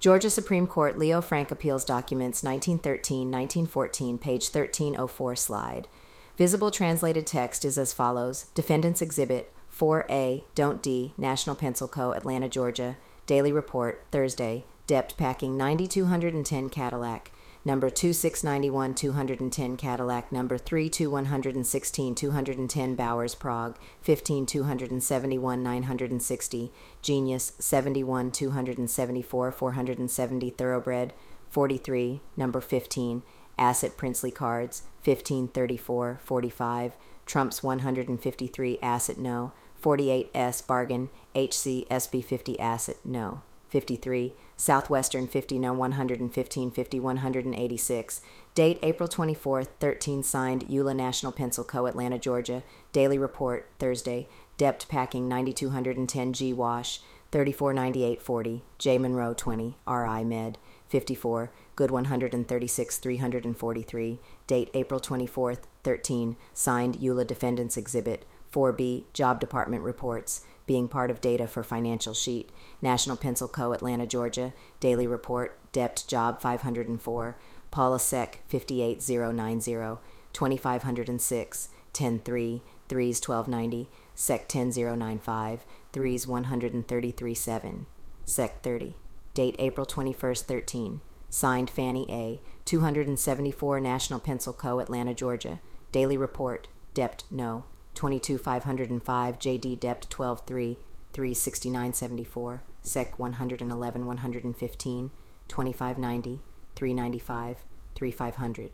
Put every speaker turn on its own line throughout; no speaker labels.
Georgia Supreme Court Leo Frank Appeals Documents 1913-1914, page 1304 slide. Visible translated text is as follows. Defendant's Exhibit 4A, Don't D, National Pencil Co., Atlanta, Georgia. Daily Report, Thursday. Depth Packing 9210 Cadillac. Number 2691 210 Cadillac. Number 32116 210 Bowers, Prague. 15 271 960. Genius 71 274 470 Thoroughbred. 43. Number 15. Asset Princely Cards. 1534 45. Trumps 153 Asset No. 48S Bargain. HC SB50 Asset No. 53. Southwestern 50 No 115 50 186. Date April 24th, 13. Signed Eula National Pencil Co., Atlanta, Georgia. Daily Report, Thursday. Depth Packing 9210 G Wash. 349840. J Monroe 20. RI Med. 54. Good 136 343. Date April 24th, 13. Signed Eula Defendant's Exhibit 4B. Job Department Reports. Being part of data for financial sheet. National Pencil Co., Atlanta, Georgia. Daily Report. Dept Job 504. Paula Sec 58090. 2506. 103. 3s 1290. Sec 10095. 3s 133.7. Sec 30. Date April 21st, 13. Signed Fannie A. 274 National Pencil Co., Atlanta, Georgia. Daily Report. Dept No. 22505 JD Dept 123 36974 Sec 111 115 2590 395 3500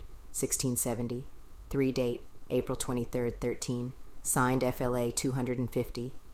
1670 3 date April 23rd 13. Signed FLA 250